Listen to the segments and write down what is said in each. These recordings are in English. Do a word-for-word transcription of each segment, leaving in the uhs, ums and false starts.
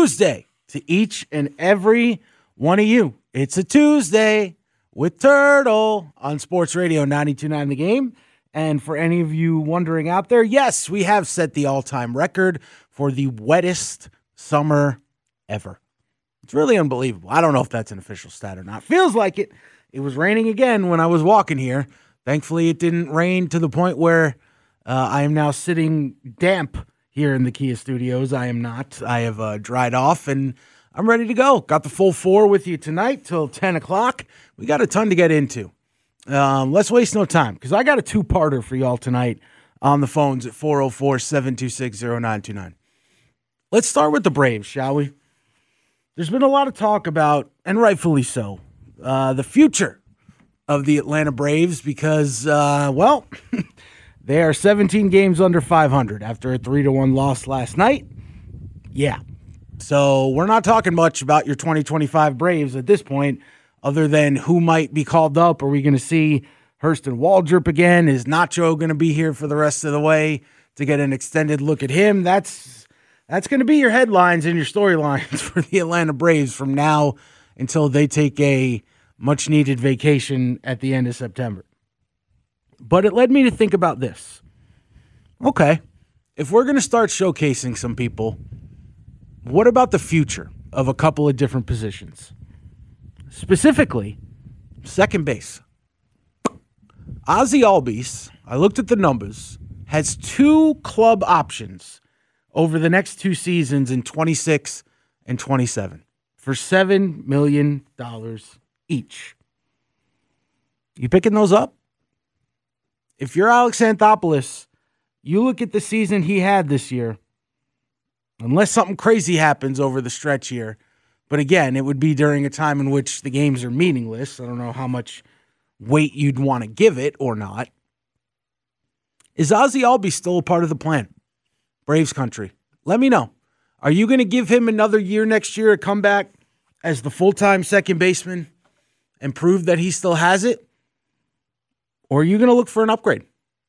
Tuesday to each and every one of you. It's a Tuesday with Turtle on Sports Radio ninety-two point nine The Game. And for any of you wondering out there, yes, we have set the all-time record for the wettest summer ever. It's really unbelievable. I don't know if that's an official stat or not. Feels like it. It was raining again when I was walking here. Thankfully, it didn't rain to the point where uh, I am now sitting damp here in the Kia studios. I am not. I have uh, dried off, and I'm ready to go. Got the full four with you tonight till ten o'clock. We got a ton to get into. Um, let's waste no time because I got a two-parter for y'all tonight on the phones at four oh four, seven two six, oh nine two nine. Let's start with the Braves, shall we? There's been a lot of talk about, and rightfully so, uh, the future of the Atlanta Braves because, uh, well, they are seventeen games under five hundred after a three to one loss last night. Yeah. So we're not talking much about your twenty twenty-five Braves at this point, other than who might be called up. Are we going to see Hurston Waldrop again? Is Nacho going to be here for the rest of the way to get an extended look at him? That's that's going to be your headlines and your storylines for the Atlanta Braves from now until they take a much-needed vacation at the end of September. But it led me to think about this. Okay, if we're going to start showcasing some people, what about the future of a couple of different positions? Specifically, second base. Ozzie Albies, I looked at the numbers, has two club options over the next two seasons in twenty-six and twenty-seven for seven million dollars each. You picking those up? If you're Alex Anthopoulos, you look at the season he had this year, unless something crazy happens over the stretch here. But again, it would be during a time in which the games are meaningless. I don't know how much weight you'd want to give it or not. Is Ozzie Albies still a part of the plan? Braves country. Let me know. Are you going to give him another year next year, a comeback as the full-time second baseman and prove that he still has it? Or are you going to look for an upgrade?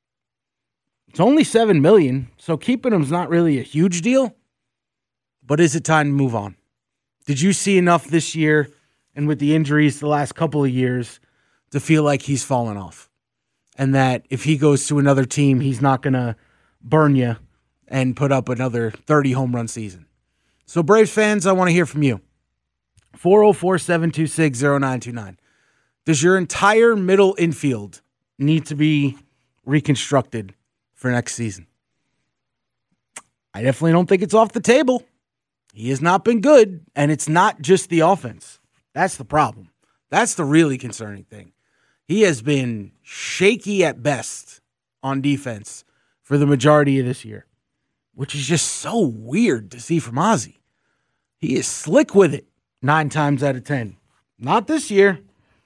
It's only seven million dollars, so keeping him's not really a huge deal. But is it time to move on? Did you see enough this year and with the injuries the last couple of years to feel like he's fallen off? And that if he goes to another team, he's not going to burn you and put up another thirty home run season. So Braves fans, I want to hear from you. four oh four, seven two six, oh nine two nine. Does your entire middle infield need to be reconstructed for next season? I definitely don't think it's off the table. He has not been good, and it's not just the offense. That's the problem. That's the really concerning thing. He has been shaky at best on defense for the majority of this year, which is just so weird to see from Ozzie. He is slick with it nine times out of ten. Not this year.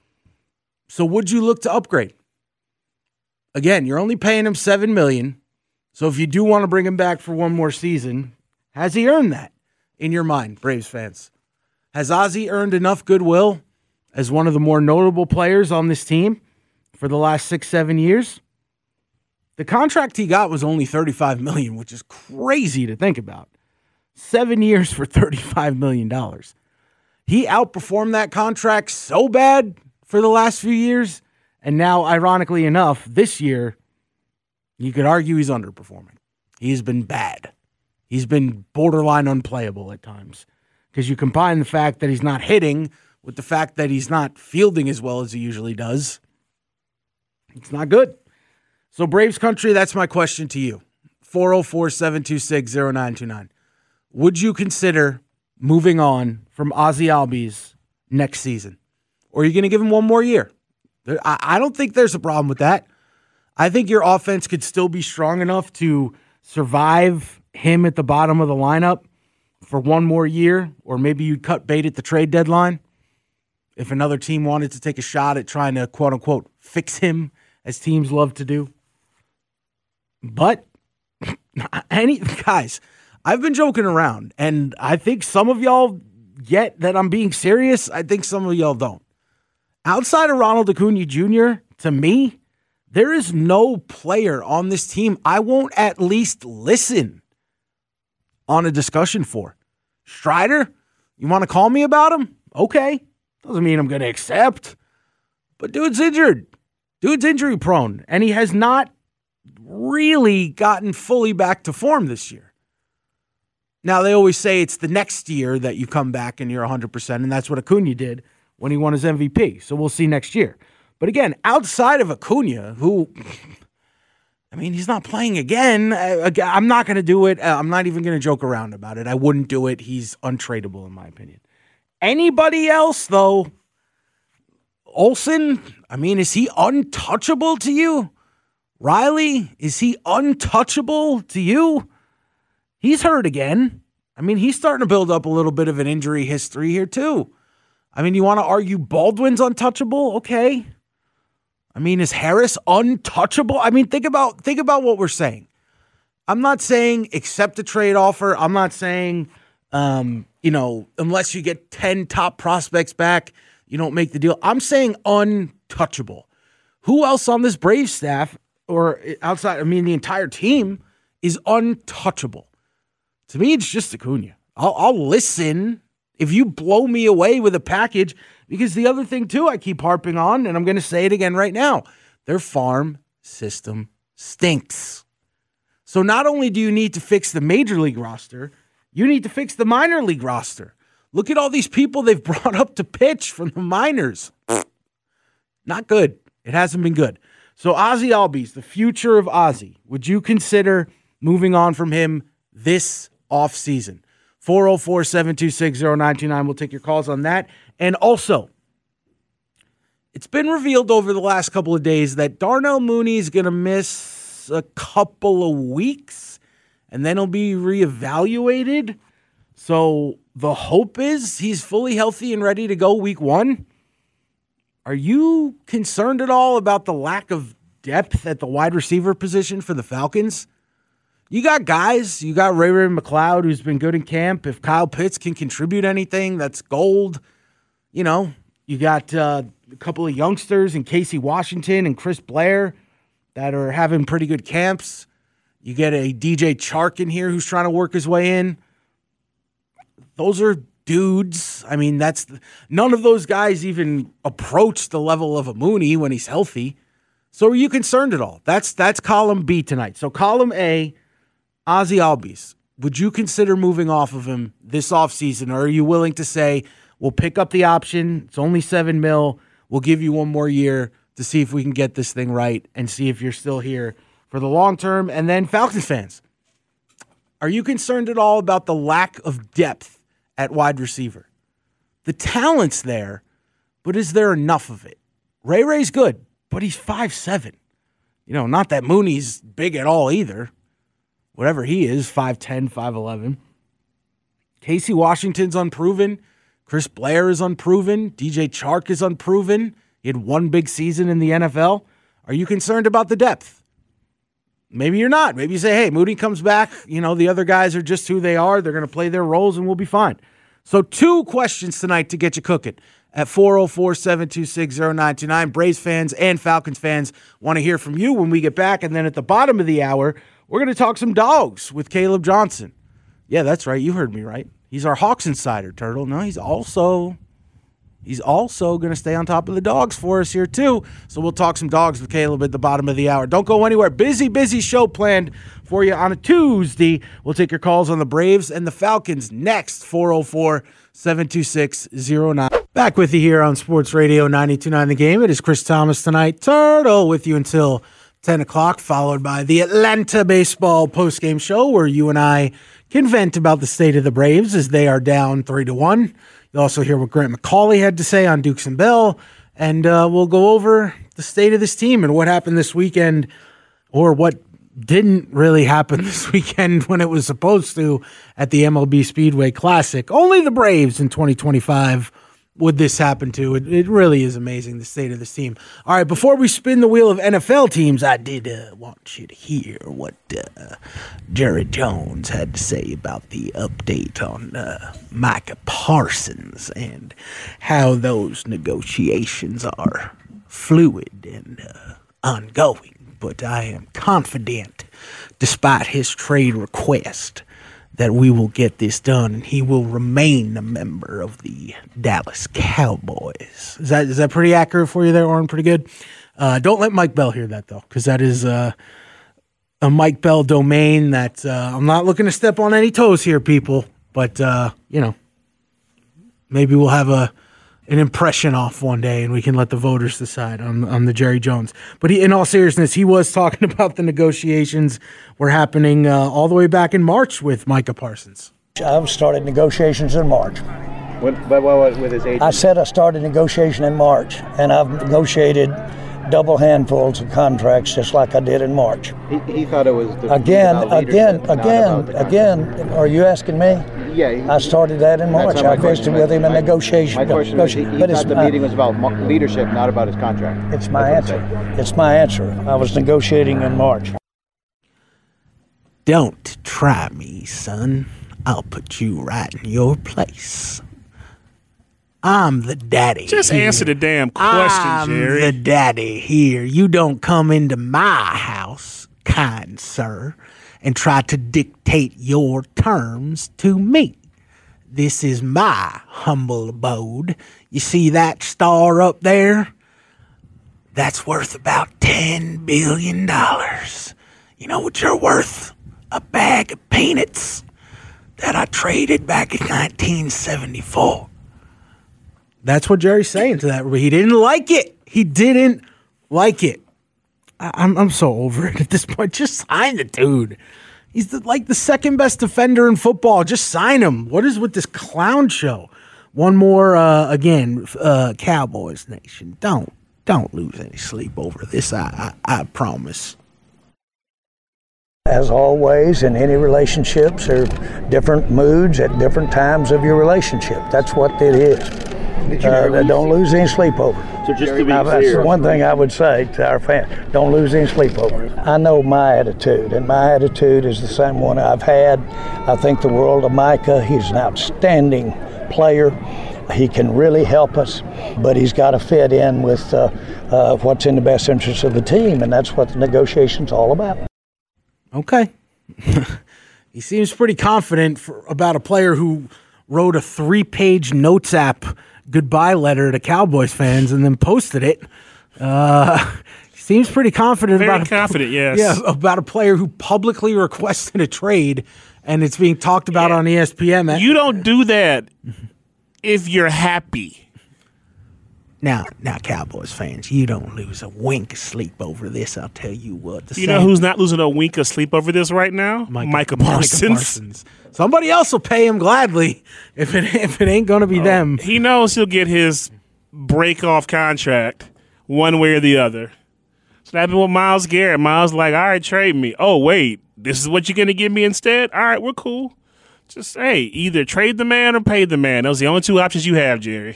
So would you look to upgrade? Again, you're only paying him seven million dollars, so if you do want to bring him back for one more season, has he earned that? In your mind, Braves fans, has Ozzie earned enough goodwill as one of the more notable players on this team for the last six, seven years? The contract he got was only thirty-five million dollars, which is crazy to think about. Seven years for thirty-five million dollars. He outperformed that contract so bad for the last few years, and now, ironically enough, this year, you could argue he's underperforming. He's been bad. He's been borderline unplayable at times because you combine the fact that he's not hitting with the fact that he's not fielding as well as he usually does. It's not good. So Braves country, that's my question to you. four oh four, seven two six, oh nine two nine. Would you consider moving on from Ozzie Albies next season? Or are you going to give him one more year? I don't think there's a problem with that. I think your offense could still be strong enough to survive him at the bottom of the lineup for one more year, or maybe you'd cut bait at the trade deadline if another team wanted to take a shot at trying to, quote-unquote, fix him, as teams love to do. But, any guys, I've been joking around, and I think some of y'all get that I'm being serious. I think some of y'all don't. Outside of Ronald Acuna Junior, to me, there is no player on this team I won't at least listen on a discussion for. Strider, you want to call me about him? Okay. Doesn't mean I'm going to accept. But dude's injured. Dude's injury prone. And he has not really gotten fully back to form this year. Now, they always say it's the next year that you come back and you're one hundred percent, and that's what Acuna did when he won his M V P. So we'll see next year. But again, outside of Acuna, who, I mean, he's not playing again. I, I'm not going to do it. I'm not even going to joke around about it. I wouldn't do it. He's untradeable, in my opinion. Anybody else, though? Olsen, I mean, is he untouchable to you? Riley, is he untouchable to you? He's hurt again. I mean, he's starting to build up a little bit of an injury history here, too. I mean, you want to argue Baldwin's untouchable? Okay. I mean, is Harris untouchable? I mean, think about think about what we're saying. I'm not saying accept a trade offer. I'm not saying, um, you know, unless you get ten top prospects back, you don't make the deal. I'm saying untouchable. Who else on this Braves staff or outside, I mean, the entire team is untouchable? To me, it's just Acuna. I'll, I'll listen if you blow me away with a package, because the other thing, too, I keep harping on, and I'm going to say it again right now, their farm system stinks. So not only do you need to fix the major league roster, you need to fix the minor league roster. Look at all these people they've brought up to pitch from the minors. Not good. It hasn't been good. So Ozzie Albies, the future of Ozzie, would you consider moving on from him this offseason? four oh four, seven two six, oh nine two nine. We'll take your calls on that. And also, it's been revealed over the last couple of days that Darnell Mooney is going to miss a couple of weeks, and then he'll be reevaluated. So the hope is he's fully healthy and ready to go week one. Are you concerned at all about the lack of depth at the wide receiver position for the Falcons? You got guys. You got Ray Ray McLeod, who's been good in camp. If Kyle Pitts can contribute anything, that's gold. You know, you got uh, a couple of youngsters in Casey Washington and Chris Blair that are having pretty good camps. You get a D J Chark in here who's trying to work his way in. Those are dudes. I mean, that's none of those guys even approach the level of a Mooney when he's healthy. So are you concerned at all? That's that's column B tonight. So column A, Ozzie Albies. Would you consider moving off of him this offseason, or are you willing to say, we'll pick up the option, it's only seven mil, we'll give you one more year to see if we can get this thing right and see if you're still here for the long term? And then Falcons fans, are you concerned at all about the lack of depth at wide receiver? The talent's there, but is there enough of it? Ray Ray's good, but he's five seven. You know, not that Mooney's big at all either. Whatever he is, five ten, five eleven. Casey Washington's unproven. Chris Blair is unproven. D J Chark is unproven. He had one big season in the N F L. Are you concerned about the depth? Maybe you're not. Maybe you say, hey, Mooney comes back. You know, the other guys are just who they are. They're going to play their roles and we'll be fine. So two questions tonight to get you cooking at four oh four, seven two six, oh nine two nine. Braves fans and Falcons fans want to hear from you when we get back. And then at the bottom of the hour, we're going to talk some dogs with Caleb Johnson. Yeah, that's right. You heard me right. He's our Hawks insider, Turtle. No, he's also he's also going to stay on top of the dogs for us here, too. So we'll talk some dogs with Caleb at the bottom of the hour. Don't go anywhere. Busy, busy show planned for you on a Tuesday. We'll take your calls on the Braves and the Falcons next. four oh four, seven two six, oh nine. Back with you here on Sports Radio ninety-two point nine The Game. It is Chris Thomas tonight. Turtle with you until ten o'clock, followed by the Atlanta Baseball postgame show where you and I can vent about the state of the Braves as they are down three to one. You'll also hear what Grant McCauley had to say on Dukes and Bell, and uh, we'll go over the state of this team and what happened this weekend, or what didn't really happen this weekend when it was supposed to at the M L B Speedway Classic. Only the Braves in twenty twenty-five would this happen to. It, it really is amazing, the state of this team. All right, before we spin the wheel of N F L teams, I did uh, want you to hear what uh, Jerry Jones had to say about the update on uh, Micah Parsons and how those negotiations are fluid and uh, ongoing. But I am confident, despite his trade request, that we will get this done, and he will remain a member of the Dallas Cowboys. Is that is that pretty accurate for you there, Orrin? Pretty good? Uh, don't let Mike Bell hear that, though, because that is uh, a Mike Bell domain that uh, I'm not looking to step on any toes here, people. But, uh, you know, maybe we'll have a an impression off one day, and we can let the voters decide on, on the Jerry Jones. But he, in all seriousness, he was talking about the negotiations were happening uh, all the way back in March with Micah Parsons. I started negotiations in March. With, with his agent? I said I started negotiation in March, and I've negotiated double handfuls of contracts just like I did in March. He, he thought it was the, again, again, again, again. Are you asking me? Yeah, he, I started that in March. I visited with him in negotiation. My question was, he, he but thought the my, meeting was about leadership, not about his contract. It's my answer. It's my answer. I was negotiating in March. Don't try me, son. I'll put you right in your place. I'm the daddy. Just here. Answer the damn question, I'm Jerry. I'm the daddy here. You don't come into my house, kind sir, and try to dictate your terms to me. This is my humble abode. You see that star up there? That's worth about ten billion dollars. You know what you're worth? A bag of peanuts that I traded back in nineteen seventy-four. That's what Jerry's saying to that. He didn't like it. He didn't like it. I, I'm I'm so over it at this point. Just sign the dude. He's the, like the second best defender in football. Just sign him. What is with this clown show? One more, uh, again, uh, Cowboys Nation. Don't don't lose any sleep over this. I I, I promise. As always, in any relationships, there are different moods at different times of your relationship. That's what it is. Uh, don't lose any sleep over. So just to be now, clear, that's one thing I would say to our fans. Don't lose any sleep over. I know my attitude, and my attitude is the same one I've had. I think the world of Micah. He's an outstanding player. He can really help us, but he's got to fit in with uh, uh, what's in the best interest of the team, and that's what the negotiation's all about. Okay. He seems pretty confident for, about a player who wrote a three-page notes app goodbye letter to Cowboys fans and then posted it. Uh, he seems pretty confident Very about confident, a, yes. Yeah, about a player who publicly requested a trade, and it's being talked about yeah. on E S P N. You don't do that if you're happy. Now, now, Cowboys fans, you don't lose a wink of sleep over this. I'll tell you what. You know who's not losing a wink of sleep over this right now? Micah, Micah Parsons. Micah Parsons. Somebody else will pay him gladly if it if it ain't going to be oh, them. He knows he'll get his break-off contract one way or the other. So that happened with Myles Garrett. Myles like, all right, trade me. Oh, wait, this is what you're going to give me instead? All right, we're cool. Just, hey, either trade the man or pay the man. Those are the only two options you have, Jerry.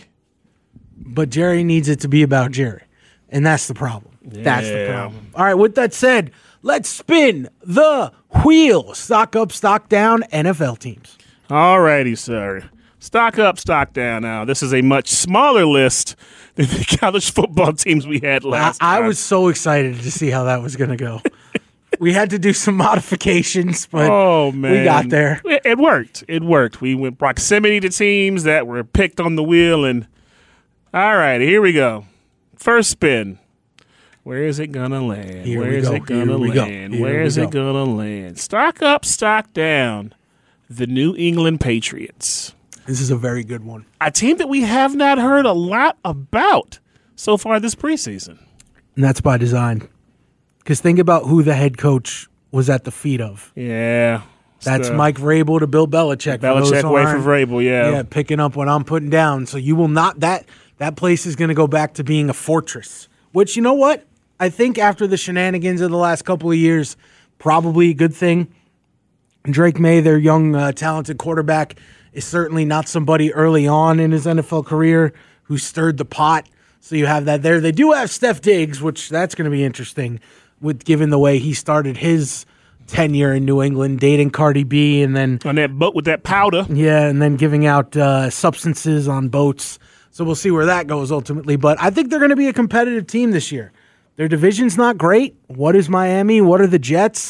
But Jerry needs it to be about Jerry, and that's the problem. Yeah. That's the problem. All right, with that said, let's spin the wheel. Stock up, stock down, N F L teams. All righty, sir. Stock up, stock down now. This is a much smaller list than the college football teams we had last I, time. I was so excited to see how that was going to go. We had to do some modifications, but oh, man. we got there. It, it worked. It worked. We went proximity to teams that were picked on the wheel, and all right, here we go. First spin. Where is it going to land? Here Where we is go. it going to land? Here Where we is go. it going to land? Stock up, stock down. The New England Patriots. This is a very good one. A team that we have not heard a lot about so far this preseason. And that's by design. Because think about who the head coach was at the feet of. Yeah. That's the, Mike Vrabel to Bill Belichick. Belichick away from Vrabel, yeah. Yeah, picking up what I'm putting down. So you will not, that that place is going to go back to being a fortress. Which, you know what? I think after the shenanigans of the last couple of years, probably a good thing. Drake May, their young, uh, talented quarterback, is certainly not somebody early on in his N F L career who stirred the pot. So you have that there. They do have Steph Diggs, which that's going to be interesting, with given the way he started his tenure in New England, dating Cardi B, and then on that boat with that powder. Yeah, and then giving out uh, substances on boats. So we'll see where that goes ultimately. But I think they're going to be a competitive team this year. Their division's not great. What is Miami? What are the Jets?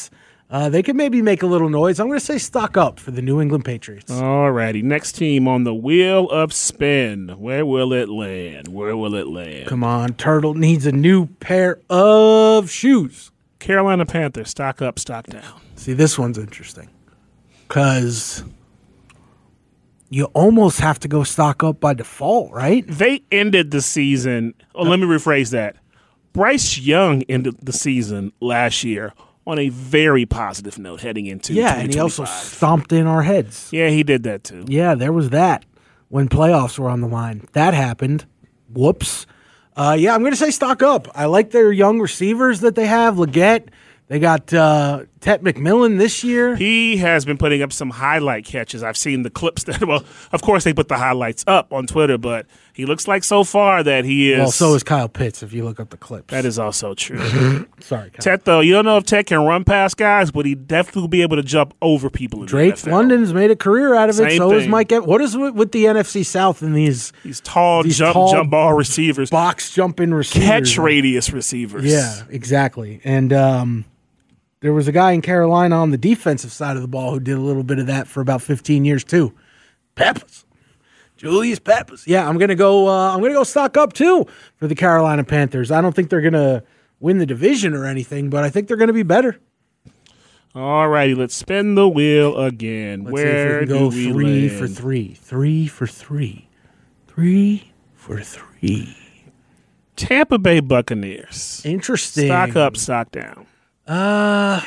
Uh, they could maybe make a little noise. I'm going to say stock up for the New England Patriots. All righty. Next team on the wheel of spin. Where will it land? Where will it land? Come on, Turtle needs a new pair of shoes. Carolina Panthers. Stock up, stock down. See, this one's interesting because you almost have to go stock up by default, right? They ended the season. Oh, let me rephrase that. Bryce Young ended the season last year on a very positive note heading into yeah, and he also stomped in our heads. Yeah, he did that too. Yeah, there was that when playoffs were on the line. That happened. Whoops. Uh, yeah, I'm going to say stock up. I like their young receivers that they have. Leggett. They got uh, Tet McMillan this year. He has been putting up some highlight catches. I've seen the clips that, well, of course they put the highlights up on Twitter, but he looks like so far that he is. Well, so is Kyle Pitts if you look up the clips. That is also true. Sorry, Kyle. Tet, though, you don't know if Tet can run past guys, but he definitely will be able to jump over people in Drake the N F L. London's made a career out of Same it. So thing. is Mike. Ev- what is it with the N F C South and these These tall these jump tall jump ball receivers, box jumping receivers, catch radius receivers. Yeah, exactly. And um, there was a guy in Carolina on the defensive side of the ball who did a little bit of that for about fifteen years too. Peppers, Julius Peppers. Yeah, I'm gonna go. Uh, I'm gonna go stock up too for the Carolina Panthers. I don't think they're gonna win the division or anything, but I think they're gonna be better. All righty, let's spin the wheel again. Let's Where see if we can do go we three land? for three, three for three, three for three. Tampa Bay Buccaneers. Interesting. Stock up, stock down. Uh,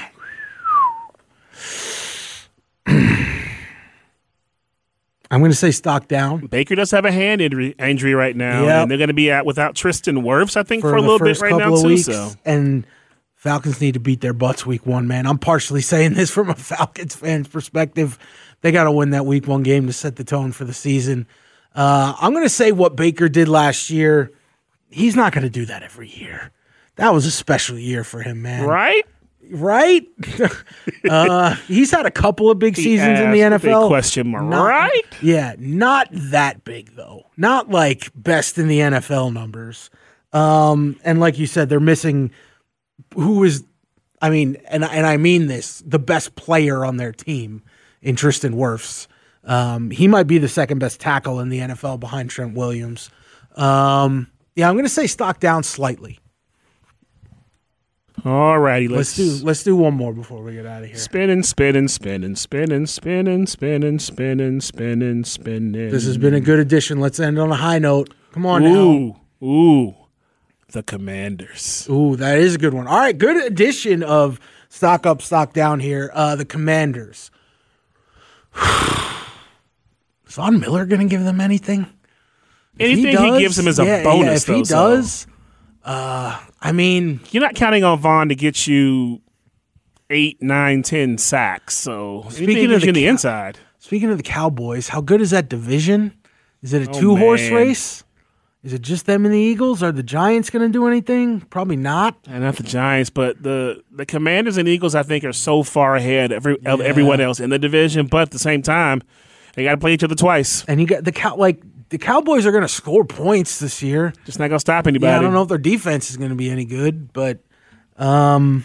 I'm going to say stock down Baker does have a hand injury, injury right now, Yep. and they're going to be out without Tristan Wirfs, I think, for, for, a the little bit first right couple now of too. weeks. So And Falcons need to beat their butts week one, man. I'm partially saying this from a Falcons fan's perspective. They got to win that week one game to set the tone for the season. Uh, I'm going to say what Baker did last year. He's not going to do that every year. That was a special year for him, man. right, Right? uh, he's had a couple of big He seasons in asked the a N F L. big question mark. Not- Right? Yeah, not that big, though. Not like best in the N F L numbers. Um, and like you said, they're missing who is, I mean, and, and I mean this, the best player on their team in Tristan Wirfs. Um, he might be the second best tackle in the N F L behind Trent Williams. Um, yeah, I'm going to say stock down slightly. All righty, Let's let's, do let's do one more before we get out of here. spinning, spinning, spinning, spinning, spinning, spinning, spinning, spinning, spinning. This has been a good addition. Let's end on a high note. Come on now. Ooh, ooh, the Commanders. Ooh, that is a good one. All right, good addition of stock up, stock down here. Uh, the Commanders. Is Von Miller going to give them anything? If Anything he, does- gives him is a yeah, bonus. Yeah, if though, he so does, uh, I mean, you're not counting on Vaughn to get you eight, nine, ten sacks. So Speaking anything of gives the you on the Cow- inside. speaking of the Cowboys, how good is that division? Is it a Oh, two-horse man. race? Is it just them and the Eagles? Are the Giants going to do anything? Probably not. And not the Giants, but the the Commanders and Eagles, I think, are so far ahead of, every, of Yeah. everyone else in the division. But at the same time, they got to play each other twice. And you got the cow like the Cowboys are going to score points this year. Just not gonna stop anybody. Yeah, I don't know if their defense is going to be any good, but um,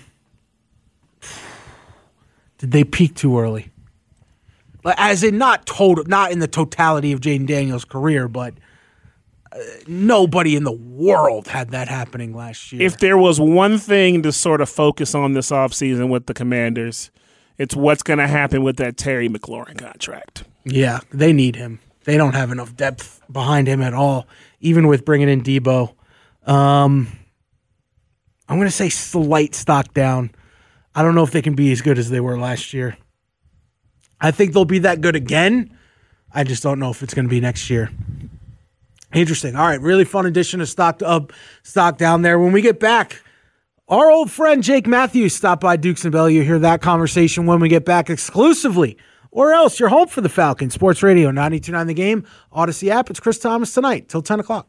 did they peak too early? Like, as in not total, not in the totality of Jaden Daniels' career, but uh, nobody in the world had that happening last year. If there was one thing to sort of focus on this offseason with the Commanders, it's what's going to happen with that Terry McLaurin contract. Yeah, they need him. They don't have enough depth behind him at all, even with bringing in Debo. Um, I'm going to say slight stock down. I don't know if they can be as good as they were last year. I think they'll be that good again. I just don't know if it's going to be next year. Interesting. All right, really fun edition of Stock Up, Stock Down there. When we get back, our old friend Jake Matthews stopped by Dukes and Bell. You hear that conversation when we get back exclusively. Or else you're home for the Falcons. Sports Radio ninety-two point nine The Game, Odyssey app. It's Chris Thomas tonight till ten o'clock.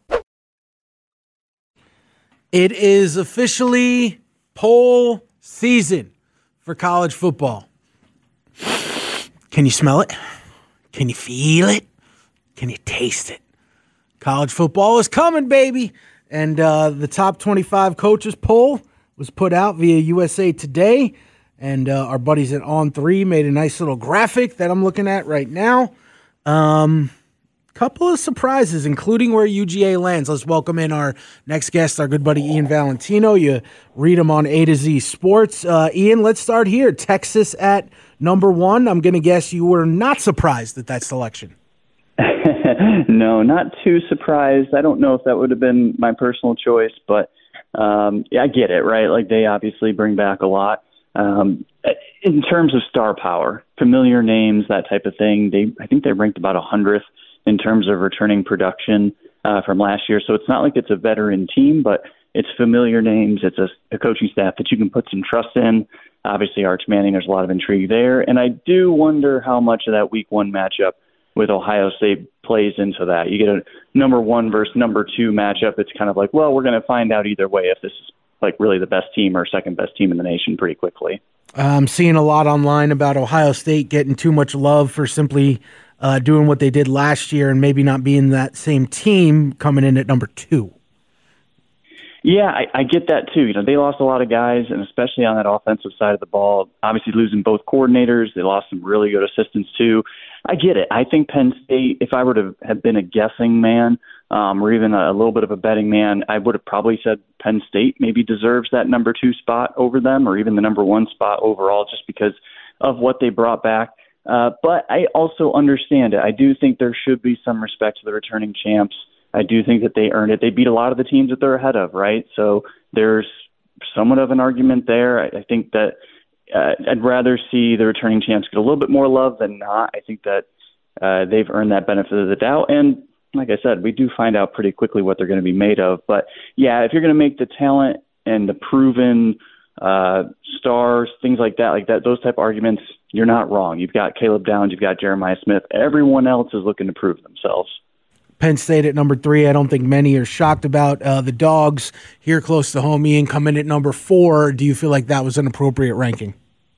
It is officially poll season for college football. Can you smell it? Can you feel it? Can you taste it? College football is coming, baby. And uh, the top twenty-five coaches poll was put out via U S A Today. And uh, our buddies at On three made a nice little graphic that I'm looking at right now. Um, couple of surprises, including where U G A lands. Let's welcome in our next guest, our good buddy Ian Valentino. You read him on A to Z Sports. Uh, Ian, let's start here. Texas at number one. I'm going to guess you were not surprised at that selection. No, not too surprised. I don't know if that would have been my personal choice, but um, yeah, I get it, right? Like, they obviously bring back a lot. Um, in terms of star power, familiar names, that type of thing, they I think they ranked about one hundredth in terms of returning production uh, from last year. So it's not like it's a veteran team, but it's familiar names. It's a, a coaching staff that you can put some trust in. Obviously, Arch Manning, there's a lot of intrigue there. And I do wonder how much of that week one matchup with Ohio State plays into that. You get a number one versus number two matchup. It's kind of like, well, we're going to find out either way if this is like really the best team or second best team in the nation pretty quickly. I'm seeing a lot online about Ohio State getting too much love for simply uh, doing what they did last year and maybe not being that same team coming in at number two. Yeah, I, I get that too. You know, they lost a lot of guys, and especially on that offensive side of the ball, obviously losing both coordinators. They lost some really good assistants too. I get it. I think Penn State, if I were to have been a guessing man um, or even a, a little bit of a betting man, I would have probably said Penn State maybe deserves that number two spot over them, or even the number one spot overall, just because of what they brought back. Uh, but I also understand it. I do think there should be some respect to the returning champs. I do think that they earned it. They beat a lot of the teams that they're ahead of, right? So there's somewhat of an argument there. I, I think that uh, I'd rather see the returning champs get a little bit more love than not. I think that uh, they've earned that benefit of the doubt. And like I said, we do find out pretty quickly what they're going to be made of. But, yeah, if you're going to make the talent and the proven uh, stars, things like that, like that, those type of arguments, you're not wrong. You've got Caleb Downs, you've got Jeremiah Smith. Everyone else is looking to prove themselves. Penn State at number three, I don't think many are shocked about. Uh, the Dogs here close to home, Ian, coming at number four. Do you feel like that was an appropriate ranking?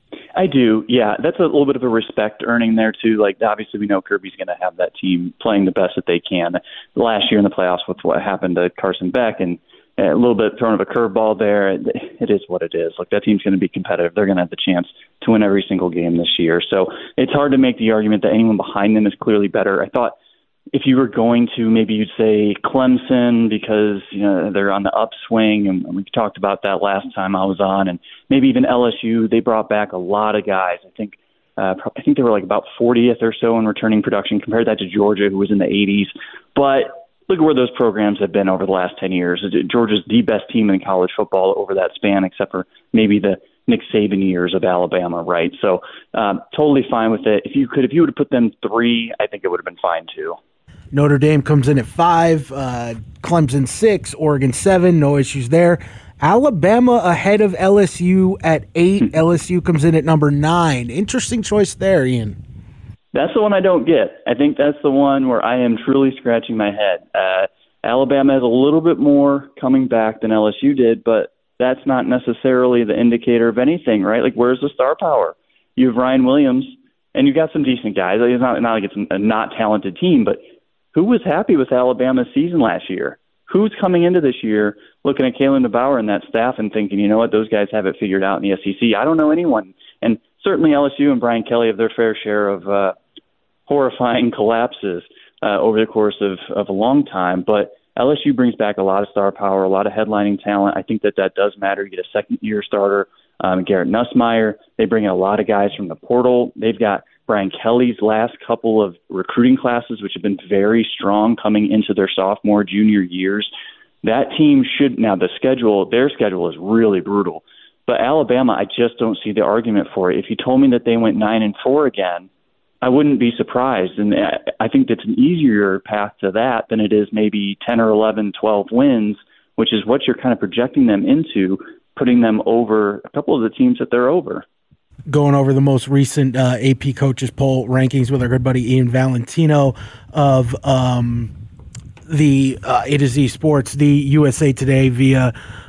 I do, yeah. That's a little bit of a respect earning there, too. Like, obviously, we know Kirby's going to have that team playing the best that they can. Last year in the playoffs with what happened to Carson Beck and a little bit thrown of a curveball there, it is what it is. Like, that team's going to be competitive. They're going to have the chance to win every single game this year. So it's hard to make the argument that anyone behind them is clearly better. I thought if you were going to, maybe you'd say Clemson because, you know, they're on the upswing, and we talked about that last time I was on, and maybe even L S U. They brought back a lot of guys. I think uh, I think they were like about fortieth or so in returning production. Compared that to Georgia, who was in the eighties. But look at where those programs have been over the last ten years. Georgia's the best team in college football over that span, except for maybe the Nick Saban years of Alabama, right? So um, totally fine with it. If you could, if you would have put them three, I think it would have been fine too. Notre Dame comes in at five, uh, Clemson six, Oregon seven, no issues there. Alabama ahead of L S U at eight. L S U comes in at number nine. Interesting choice there, Ian. That's the one I don't get. I think that's the one where I am truly scratching my head. Uh, Alabama has a little bit more coming back than L S U did, but that's not necessarily the indicator of anything, right? Like, where's the star power? You have Ryan Williams, and you've got some decent guys. It's not, not like it's a not talented team, but who was happy with Alabama's season last year? Who's coming into this year looking at Kalen DeBauer and that staff and thinking, you know what, those guys have it figured out in the S E C? I don't know anyone. And certainly L S U and Brian Kelly have their fair share of uh, horrifying collapses uh, over the course of, of a long time. But L S U brings back a lot of star power, a lot of headlining talent. I think that that does matter. You get a second-year starter, um, Garrett Nussmeier. They bring in a lot of guys from the portal. They've got Brian Kelly's last couple of recruiting classes, which have been very strong coming into their sophomore, junior years. That team should, now the schedule, their schedule is really brutal. But Alabama, I just don't see the argument for it. If you told me that they went nine and four again, I wouldn't be surprised. And I think that's an easier path to that than it is maybe ten or eleven, twelve wins, which is what you're kind of projecting them into, putting them over a couple of the teams that they're over. Going over the most recent uh, A P Coaches Poll rankings with our good buddy Ian Valentino of um, the uh, A to Z Sports, the U S A Today via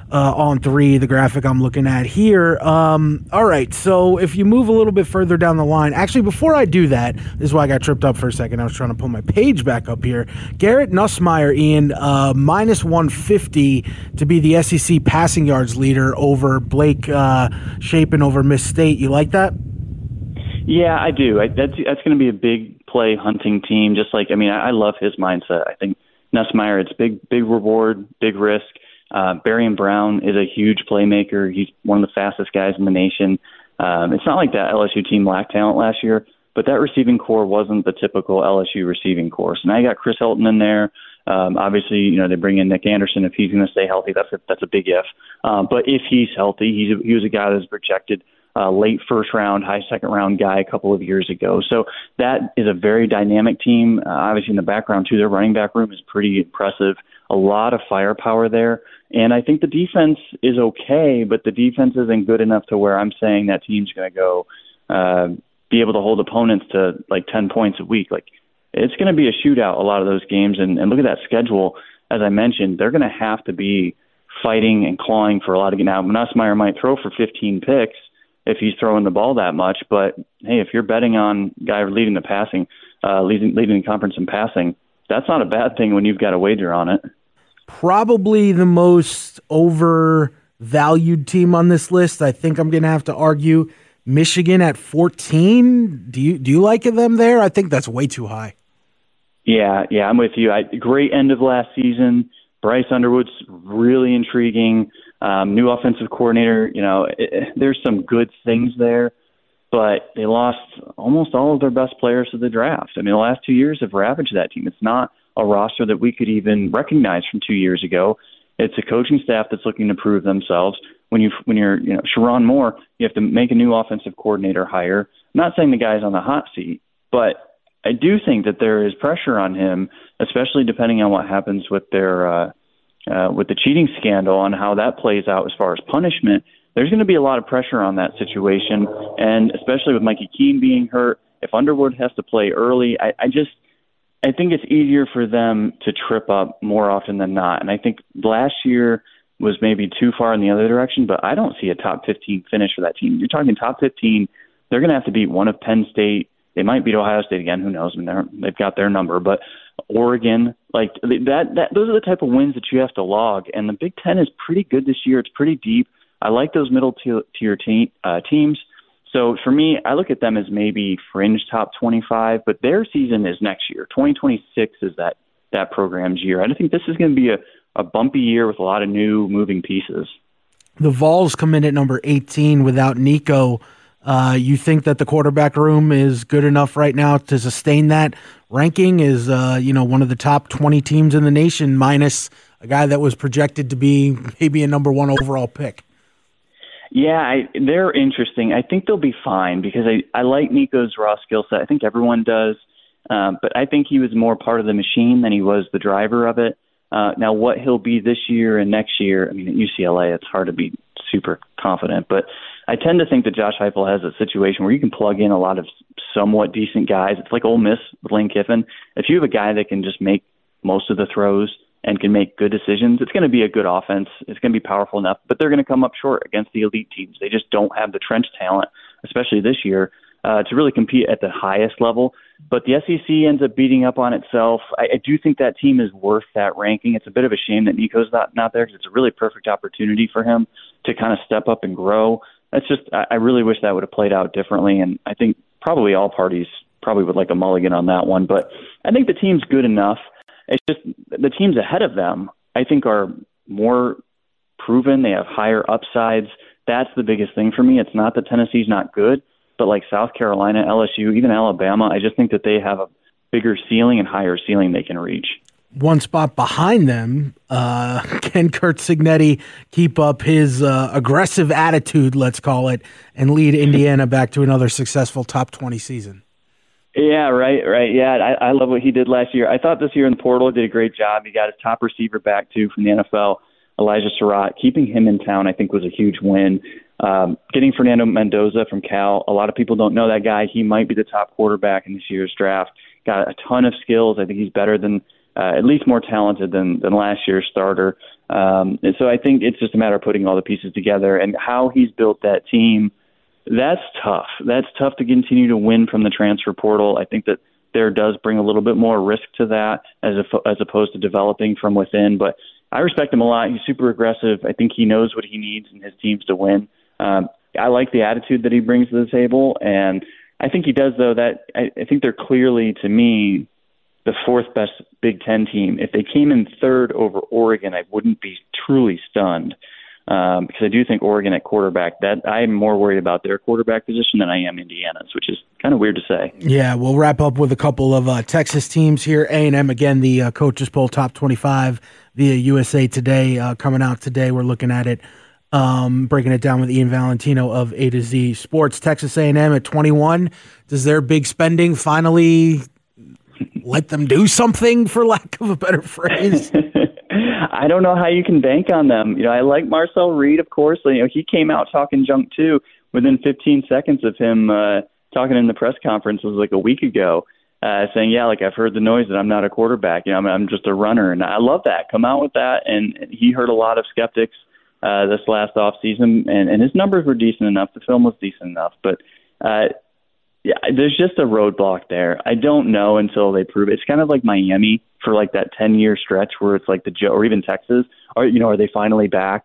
uh, on three, the graphic I'm looking at here. Um, all right, so if you move a little bit further down the line, actually, before I do that, this is why I got tripped up for a second. I was trying to pull my page back up here. Garrett Nussmeier, Ian, uh, minus one fifty to be the S E C passing yards leader over Blake uh, Shapen over Miss State. You like that? Yeah, I do. I, that's that's going to be a big play hunting team. Just like, I mean, I, I love his mindset. I think Nussmeier, it's big, big reward, big risk. Uh, Barian Brown is a huge playmaker. He's one of the fastest guys in the nation. Um, it's not like that L S U team lacked talent last year, but that receiving core wasn't the typical L S U receiving core. So now you got Chris Hilton in there. Um, obviously, you know, they bring in Nick Anderson. If he's going to stay healthy, that's a, that's a big if. Um, but if he's healthy, he's a, he was a guy that was projected Uh, late first round, high second round guy a couple of years ago. So that is a very dynamic team. Uh, obviously in the background too, their running back room is pretty impressive. A lot of firepower there. And I think the defense is okay, but the defense isn't good enough to where I'm saying that team's going to go uh, be able to hold opponents to like ten points a week. Like it's going to be a shootout, a lot of those games. And, and look at that schedule. As I mentioned, they're going to have to be fighting and clawing for a lot of games. Now, Nussmeier might throw for fifteen picks if he's throwing the ball that much. But, hey, if you're betting on a guy leading the passing, uh, leading, leading the conference in passing, that's not a bad thing when you've got a wager on it. Probably the most overvalued team on this list. I think I'm going to have to argue Michigan at fourteen. Do you do you like them there? I think that's way too high. Yeah, yeah, I'm with you. I, great end of last season. Bryce Underwood's really intriguing. Um, new offensive coordinator, you know, it, there's some good things there, but they lost almost all of their best players to the draft. I mean, the last two years have ravaged that team. It's not a roster that we could even recognize from two years ago. It's a coaching staff that's looking to prove themselves. When you when you're, you know, Sharon Moore, you have to make a new offensive coordinator hire. I'm not saying the guy's on the hot seat, but I do think that there is pressure on him, especially depending on what happens with their uh, uh, with the cheating scandal and how that plays out as far as punishment. There's going to be a lot of pressure on that situation, and especially with Mikey Keene being hurt, if Underwood has to play early, I, I just I think it's easier for them to trip up more often than not. And I think last year was maybe too far in the other direction, but I don't see a top fifteen finish for that team. You're talking top fifteen, they're going to have to beat one of Penn State. They might beat Ohio State again. Who knows? I mean, they've got their number. But Oregon, like that, that, those are the type of wins that you have to log. And the Big Ten is pretty good this year. It's pretty deep. I like those middle tier te- uh, teams. So for me, I look at them as maybe fringe top twenty-five. But their season is next year. twenty twenty-six is that that program's year. I think this is going to be a, a bumpy year with a lot of new moving pieces. The Vols come in at number eighteen without Nico. Uh, you think that the quarterback room is good enough right now to sustain that ranking? Is uh, you know one of the top twenty teams in the nation, minus a guy that was projected to be maybe a number one overall pick. Yeah, I, they're interesting. I think they'll be fine because I, I like Nico's raw skill set. I think everyone does, um, but I think he was more part of the machine than he was the driver of it. Uh, now, what he'll be this year and next year, I mean, at U C L A, it's hard to be super confident, but I tend to think that Josh Heupel has a situation where you can plug in a lot of somewhat decent guys. It's like Ole Miss with Lane Kiffin. If you have a guy that can just make most of the throws and can make good decisions, it's going to be a good offense. It's going to be powerful enough, but they're going to come up short against the elite teams. They just don't have the trench talent, especially this year, uh, to really compete at the highest level. But the S E C ends up beating up on itself. I, I do think that team is worth that ranking. It's a bit of a shame that Nico's not, not there because it's a really perfect opportunity for him to kind of step up and grow. That's just, I, I really wish that would have played out differently, and I think probably all parties probably would like a mulligan on that one. But I think the team's good enough. It's just the teams ahead of them, I think, are more proven. They have higher upsides. That's the biggest thing for me. It's not that Tennessee's not good, but like South Carolina, L S U, even Alabama, I just think that they have a bigger ceiling and higher ceiling they can reach. One spot behind them, uh, can Curt Cignetti keep up his uh, aggressive attitude, let's call it, and lead Indiana back to another successful top twenty season? Yeah, right, right. Yeah, I, I love what he did last year. I thought this year in the portal did a great job. He got his top receiver back, too, from the N F L, Elijah Surratt. Keeping him in town, I think, was a huge win. Um, getting Fernando Mendoza from Cal, a lot of people don't know that guy. He might be the top quarterback in this year's draft. Got a ton of skills. I think he's better than uh, at least more talented than, than last year's starter. Um, and so I think it's just a matter of putting all the pieces together, and how he's built that team. That's tough. That's tough to continue to win from the transfer portal. I think that there does bring a little bit more risk to that as a, as opposed to developing from within. But I respect him a lot. He's super aggressive. I think he knows what he needs in his teams to win. Um, I like the attitude that he brings to the table, and I think he does, though, that I, I think they're clearly, to me, the fourth best Big Ten team. If they came in third over Oregon, I wouldn't be truly stunned, um, because I do think Oregon at quarterback, that I'm more worried about their quarterback position than I am Indiana's, which is kind of weird to say. Yeah, we'll wrap up with a couple of uh, Texas teams here. A and M, again, the uh, Coaches Poll Top twenty-five via U S A Today uh, coming out today. We're looking at it. Um, breaking it down with Ian Valentino of A to Z Sports. Texas A and M at twenty-one. Does their big spending finally let them do something, for lack of a better phrase? I don't know how you can bank on them. You know, I like Marcel Reed, of course. You know, he came out talking junk too within fifteen seconds of him uh, talking in the press conference. It was like a week ago, uh, saying, "Yeah, like I've heard the noise that I'm not a quarterback. You know, I'm, I'm just a runner." And I love that. Come out with that. And he heard a lot of skeptics Uh, this last offseason, and, and his numbers were decent enough. The film was decent enough, but uh, yeah, there's just a roadblock there. I don't know until they prove it. It's kind of like Miami for like that ten-year stretch where it's like the Joe, or even Texas, or you know, are they finally back?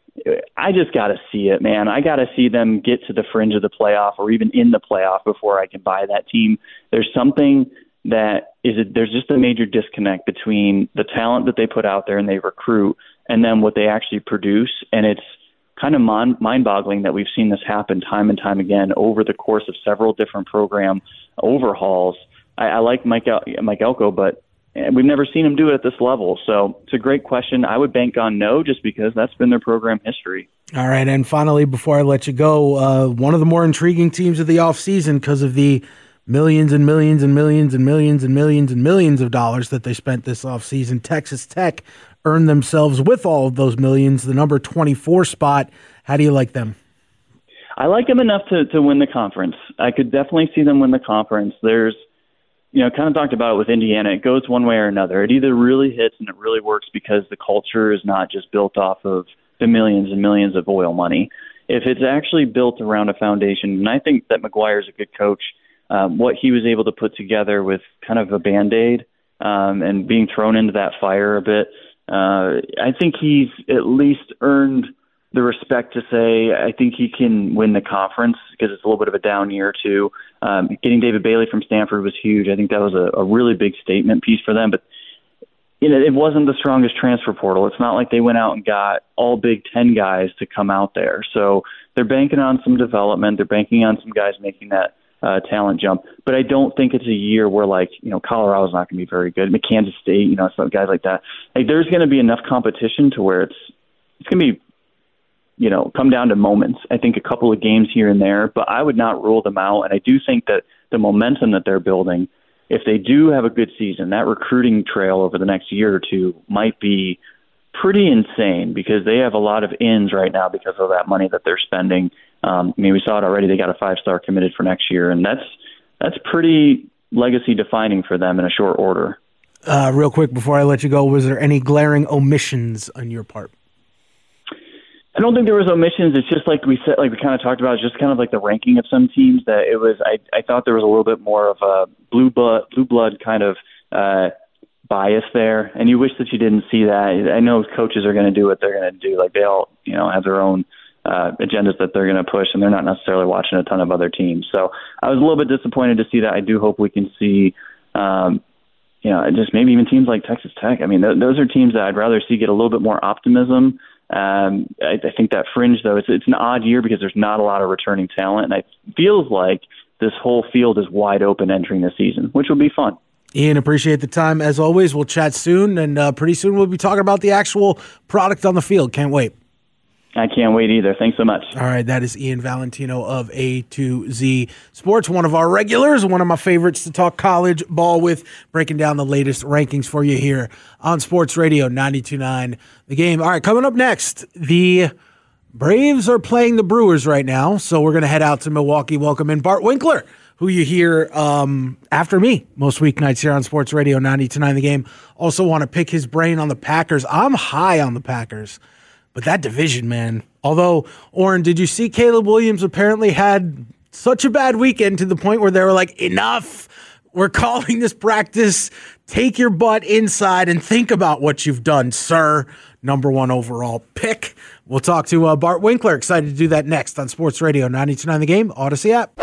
I just got to see it, man. I got to see them get to the fringe of the playoff or even in the playoff before I can buy that team. There's something that is a, there's just a major disconnect between the talent that they put out there and they recruit and then what they actually produce. And it's kind of mon- mind-boggling that we've seen this happen time and time again over the course of several different program overhauls. I, I like Mike, El- Mike Elko, but we've never seen him do it at this level. So it's a great question. I would bank on no, just because that's been their program history. All right, and finally, before I let you go, uh, one of the more intriguing teams of the offseason because of the millions and millions and millions and millions and millions and millions of dollars that they spent this offseason, Texas Tech earned themselves, with all of those millions, the number twenty-four spot. How do you like them? I like them enough to, to win the conference. I could definitely see them win the conference. There's, you know, kind of talked about it with Indiana. It goes one way or another. It either really hits and it really works because the culture is not just built off of the millions and millions of oil money. If it's actually built around a foundation, and I think that McGuire's a good coach, um, what he was able to put together with kind of a Band-Aid um, and being thrown into that fire a bit, uh, I think he's at least earned the respect to say I think he can win the conference because it's a little bit of a down year too. Um, getting David Bailey from Stanford was huge. I think that was a, a really big statement piece for them. But you know, it wasn't the strongest transfer portal. It's not like they went out and got all Big Ten guys to come out there. So they're banking on some development. They're banking on some guys making that uh, talent jump. But I don't think it's a year where, like, you know, Colorado's not going to be very good. Kansas State, you know, some guys like that. Like, there's going to be enough competition to where it's it's going to be, you know, come down to moments. I think a couple of games here and there, but I would not rule them out. And I do think that the momentum that they're building, if they do have a good season, that recruiting trail over the next year or two might be pretty insane because they have a lot of ins right now because of that money that they're spending. Um, I mean, we saw it already. They got a five-star committed for next year, and that's that's pretty legacy-defining for them in a short order. Uh, real quick, before I let you go, was there any glaring omissions on your part? I don't think there was omissions. It's just like we said, like we kind of talked about, it's just kind of like the ranking of some teams that it was, I, I thought there was a little bit more of a blue blood, blue blood kind of uh, bias there. And you wish that you didn't see that. I know coaches are going to do what they're going to do. Like they all, you know, have their own uh, agendas that they're going to push and they're not necessarily watching a ton of other teams. So I was a little bit disappointed to see that. I do hope we can see, um, you know, just maybe even teams like Texas Tech. I mean, th- those are teams that I'd rather see get a little bit more optimism. Um, I, I think that fringe, though, it's, it's an odd year because there's not a lot of returning talent, and it feels like this whole field is wide open entering the season, which will be fun. Ian, appreciate the time. As always, we'll chat soon, and uh, pretty soon we'll be talking about the actual product on the field. Can't wait. I can't wait either. Thanks so much. All right, that is Ian Valentino of A to Z Sports, one of our regulars, one of my favorites to talk college ball with, breaking down the latest rankings for you here on Sports Radio ninety-two point nine The Game. All right, coming up next, the Braves are playing the Brewers right now, so we're going to head out to Milwaukee. Welcome in Bart Winkler who you hear um, after me most weeknights here on Sports Radio ninety-two point nine The Game. Also want to pick his brain on the Packers. I'm high on the Packers, but that division, man. Although, Oren, did you see Caleb Williams apparently had such a bad weekend to the point where they were like, enough, we're calling this practice. Take your butt inside and think about what you've done, sir. Number one overall pick. We'll talk to uh, Bart Winkler. Excited to do that next on Sports Radio ninety-two point nine The Game, Odyssey app.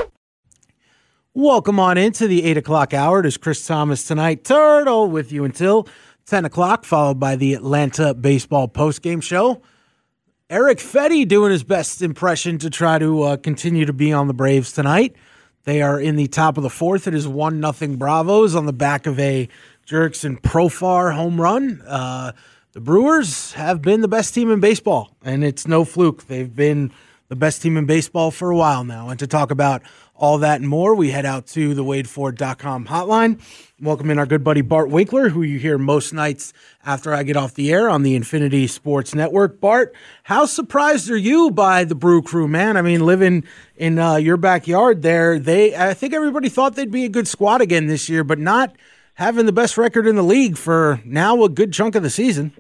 Welcome on into the eight o'clock hour. It is Chris Thomas tonight. Turtle with you until ten o'clock, followed by the Atlanta Baseball postgame show. Eric Fetty doing his best impression to try to uh, continue to be on the Braves tonight. They are in the top of the fourth. It is one nothing Bravos on the back of a Jurickson Profar home run. Uh, the Brewers have been the best team in baseball, and it's no fluke. They've been the best team in baseball for a while now. And to talk about all that and more, we head out to the Wade Ford dot com hotline. Welcome in our good buddy Bart Winkler, who you hear most nights after I get off the air on the Infinity Sports Network. Bart, how surprised are you by the Brew Crew, man? I mean, living in uh, your backyard there, they I think everybody thought they'd be a good squad again this year, but not having the best record in the league for now a good chunk of the season.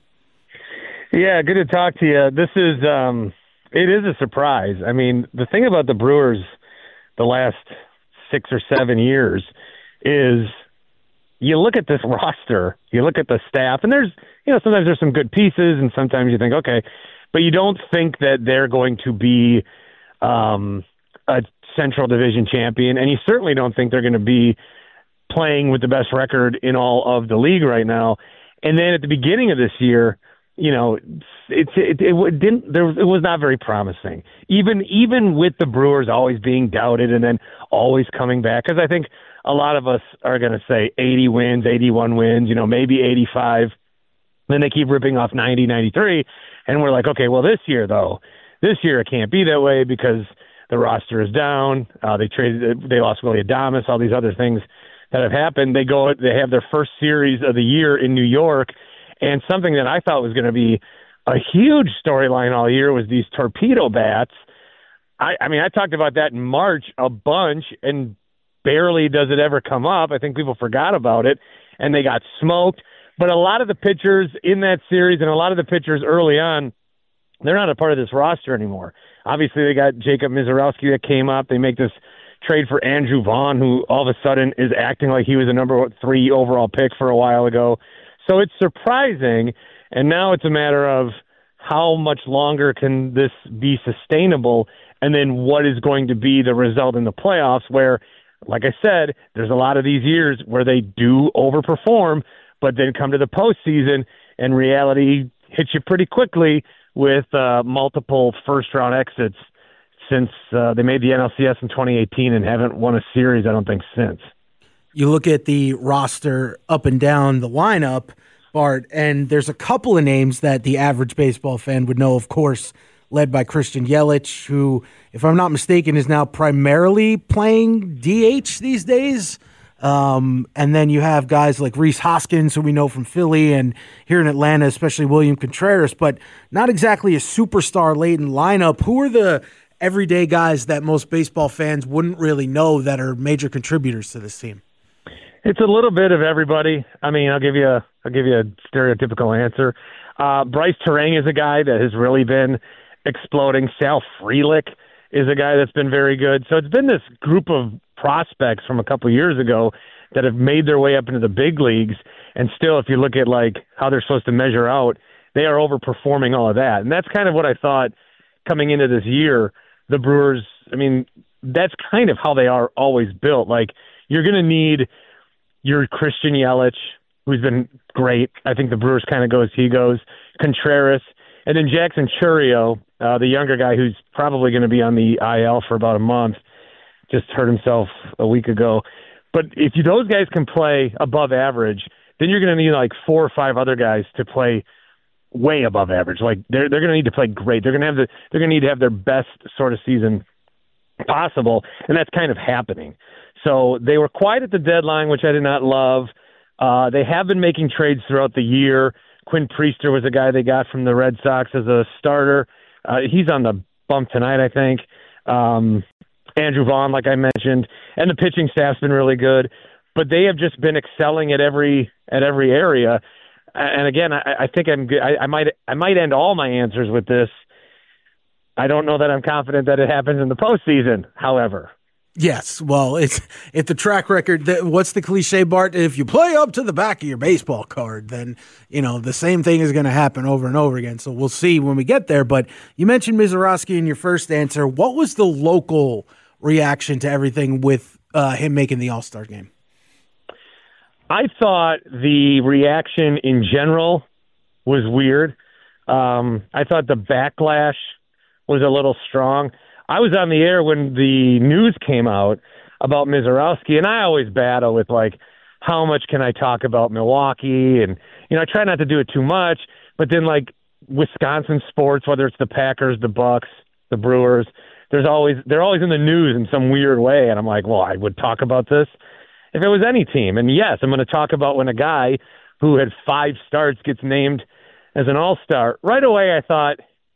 Yeah, good to talk to you. This is um, it is a surprise. I mean, the thing about the Brewers the last six or seven years is you look at this roster, you look at the staff, and there's, you know, sometimes there's some good pieces, and sometimes you think, okay, but you don't think that they're going to be um, a Central Division champion, and you certainly don't think they're going to be playing with the best record in all of the league right now. And then at the beginning of this year, you know, it, it, it didn't. There, it was not very promising. Even even with the Brewers always being doubted and then always coming back, because I think a lot of us are going to say eighty wins, eighty-one wins, you know, maybe eighty-five. Then they keep ripping off ninety, ninety-three, and we're like, okay, well, this year though, this year it can't be that way because the roster is down. Uh, they traded, they lost Willie Adames, all these other things that have happened. They go, they have their first series of the year in New York. And something that I thought was going to be a huge storyline all year was these torpedo bats. I, I mean, I talked about that in March a bunch, and barely does it ever come up. I think people forgot about it, and they got smoked. But a lot of the pitchers in that series and a lot of the pitchers early on, they're not a part of this roster anymore. Obviously, they got Jacob Mizorowski that came up. They make this trade for Andrew Vaughn, who all of a sudden is acting like he was a number three overall pick for a while ago. So it's surprising, and now it's a matter of how much longer can this be sustainable, and then what is going to be the result in the playoffs where, like I said, there's a lot of these years where they do overperform, but then come to the postseason, and reality hits you pretty quickly with uh, multiple first-round exits since uh, they made the N L C S in twenty eighteen and haven't won a series, I don't think, since. You look at the roster up and down the lineup, Bart, and there's a couple of names that the average baseball fan would know, of course, led by Christian Yelich, who, if I'm not mistaken, is now primarily playing D H these days. Um, and then you have guys like Rhys Hoskins, who we know from Philly, and here in Atlanta, especially William Contreras, but not exactly a superstar-laden lineup. Who are the everyday guys that most baseball fans wouldn't really know that are major contributors to this team? It's a little bit of everybody. I mean, I'll give you a, I'll give you a stereotypical answer. Uh, Bryce Terang is a guy that has really been exploding. Sal Frelick is a guy that's been very good. So it's been this group of prospects from a couple of years ago that have made their way up into the big leagues. And still, if you look at like how they're supposed to measure out, they are overperforming all of that. And that's kind of what I thought coming into this year. The Brewers, I mean, that's kind of how they are always built. Like, you're going to need your Christian Yelich, who's been great. I think the Brewers kind of go as he goes. Contreras, and then Jackson Chourio, uh, the younger guy who's probably going to be on the I L for about a month, just hurt himself a week ago. But if you, those guys can play above average, then you're going to need like four or five other guys to play way above average. Like they're they're going to need to play great. They're going to have the they're going to need to have their best sort of season possible, and that's kind of happening. So they were quiet at the deadline, which I did not love. Uh, they have been making trades throughout the year. Quinn Priester was a guy they got from the Red Sox as a starter. Uh, he's on the bump tonight, I think. Um, Andrew Vaughn, like I mentioned, and the pitching staff's been really good, but they have just been excelling at every at every area. And again, I, I think I'm I, I might I might end all my answers with this. I don't know that I'm confident that it happens in the postseason, however. Yes, well, it's if the track record, what's the cliche, Bart? If you play up to the back of your baseball card, then, you know, the same thing is going to happen over and over again. So we'll see when we get there. But you mentioned Misiorowski in your first answer. What was the local reaction to everything with uh, him making the All-Star game? I thought the reaction in general was weird. Um, I thought the backlash was a little strong. I was on the air when the news came out about Misiorowski, and I always battle with, like, how much can I talk about Milwaukee? And, you know, I try not to do it too much, but then, like, Wisconsin sports, whether it's the Packers, the Bucks, the Brewers, there's always they're always in the news in some weird way, and I'm like, well, I would talk about this if it was any team. And, yes, I'm going to talk about when a guy who had five starts gets named as an all-star. Right away I thought,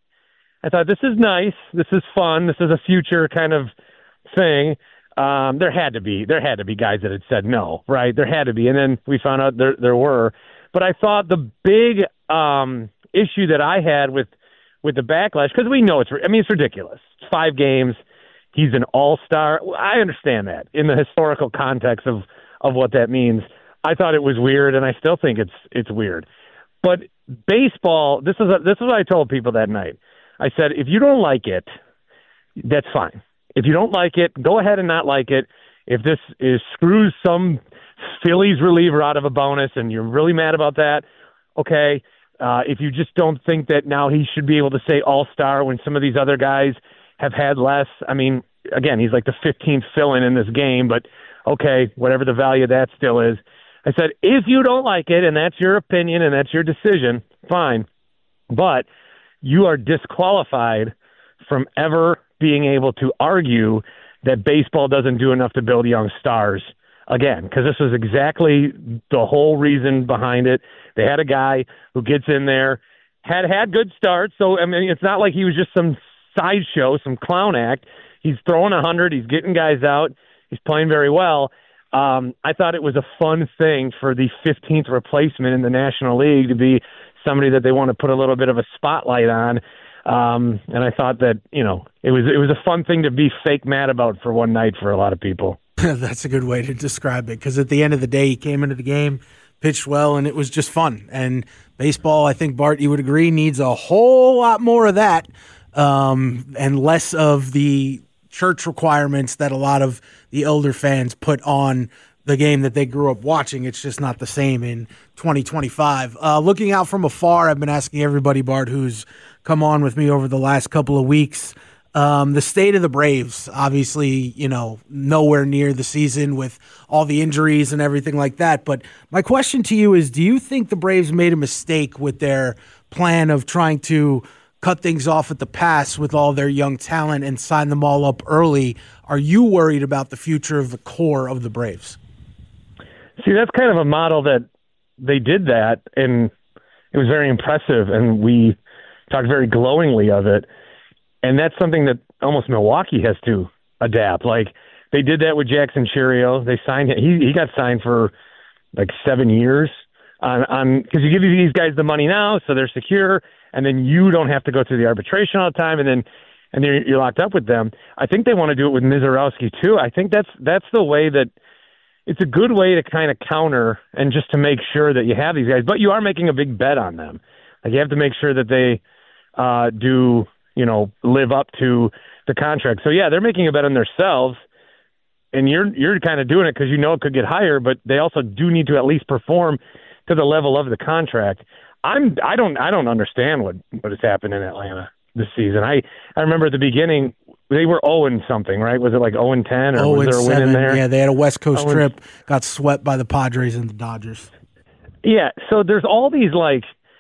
I thought, this is nice. This is fun. This is a future kind of thing. Um, there had to be there had to be guys that had said no, right? There had to be, and then we found out there there were. But I thought the big um, issue that I had with with the backlash, because we know it's I mean it's ridiculous. It's five games. He's an all-star. I understand that in the historical context of of what that means. I thought it was weird, and I still think it's it's weird. But baseball, this is a, this is what I told people that night. I said, if you don't like it, that's fine. If you don't like it, go ahead and not like it. If this is screws some Phillies reliever out of a bonus and you're really mad about that, okay. Uh, if you just don't think that now he should be able to say all-star when some of these other guys have had less, I mean, again, he's like the fifteenth fill-in in this game, but okay, whatever the value of that still is. I said, if you don't like it and that's your opinion and that's your decision, fine. But you are disqualified from ever being able to argue that baseball doesn't do enough to build young stars again, because this was exactly the whole reason behind it. They had a guy who gets in there, had had good starts. So, I mean, it's not like he was just some sideshow, some clown act. He's throwing a hundred. He's getting guys out. He's playing very well. Um, I thought it was a fun thing for the fifteenth replacement in the National League to be somebody that they want to put a little bit of a spotlight on. Um, and I thought that, you know, it was it was a fun thing to be fake mad about for one night for a lot of people. That's a good way to describe it, because at the end of the day, he came into the game, pitched well, and it was just fun. And baseball, I think, Bart, you would agree, needs a whole lot more of that um, and less of the church requirements that a lot of the elder fans put on the game that they grew up watching. It's just not the same in twenty twenty-five. Uh, looking out from afar, I've been asking everybody, Bart, who's come on with me over the last couple of weeks, um, the state of the Braves, obviously, you know, nowhere near the season with all the injuries and everything like that. But my question to you is, do you think the Braves made a mistake with their plan of trying to cut things off at the pass with all their young talent and sign them all up early? Are you worried about the future of the core of the Braves? See, that's kind of a model that they did that, and it was very impressive, and we talked very glowingly of it. And that's something that almost Milwaukee has to adapt. Like, they did that with Jackson Chourio. They signed him. He, he got signed for like seven years on on because you give these guys the money now, so they're secure, and then you don't have to go through the arbitration all the time, and then and then you're locked up with them. I think they want to do it with Misiorowski too. I think that's that's the way that. It's a good way to kind of counter and just to make sure that you have these guys, but you are making a big bet on them. Like, you have to make sure that they uh, do, you know, live up to the contract. So yeah, they're making a bet on themselves, and you're you're kind of doing it because you know it could get higher, but they also do need to at least perform to the level of the contract. I'm I don't I don't understand what what has happened in Atlanta this season. I I remember at the beginning. They were oh and something, right? Was it like oh and ten, or was there a win in there? Yeah, they had a West Coast trip, got swept by the Padres and the Dodgers. Yeah, so there's all these, like,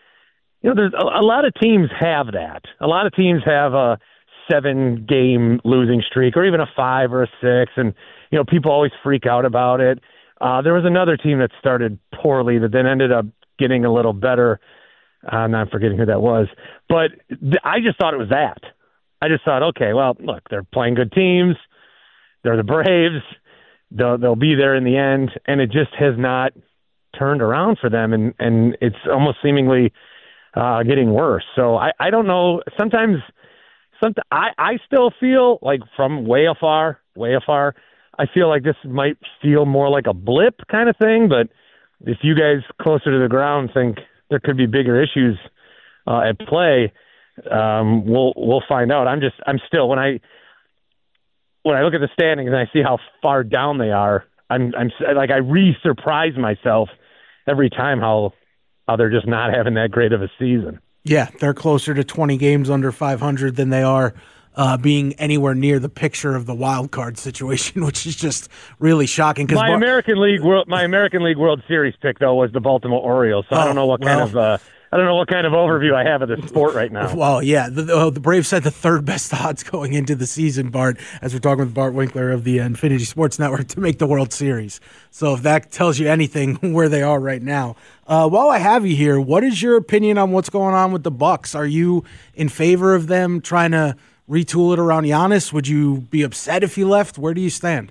you know, there's a, a lot of teams have that. A lot of teams have a seven-game losing streak, or even a five or a six, and, you know, people always freak out about it. Uh, there was another team that started poorly that then ended up getting a little better. I'm not forgetting who that was. But th- I just thought it was that. I just thought, okay, well, look, they're playing good teams. they're the Braves. They'll, they'll be there in the end, and it just has not turned around for them, and, and it's almost seemingly uh, getting worse. So I, I don't know. Sometimes some, I, I still feel like from way afar, way afar, I feel like this might feel more like a blip kind of thing, but if you guys closer to the ground think there could be bigger issues uh, at play, um, we'll we'll find out. I'm just I'm still when I when I look at the standings and I see how far down they are, I'm I'm like I re-surprise myself every time how how they're just not having that great of a season. Yeah, they're closer to twenty games under five hundred than they are uh, being anywhere near the picture of the wild card situation, which is just really shocking. My Bar- American League World, my American League World Series pick though was the Baltimore Orioles, so oh, I don't know what well, kind of uh, I don't know what kind of overview I have of the sport right now. Well, yeah, the, the, the Braves had the third best odds going into the season, Bart, as we're talking with Bart Winkler of the Infinity Sports Network, to make the World Series. So if that tells you anything where they are right now. Uh, while I have you here, what is your opinion on what's going on with the Bucks? Are you in favor of them trying to retool it around Giannis? Would you be upset if he left? Where do you stand?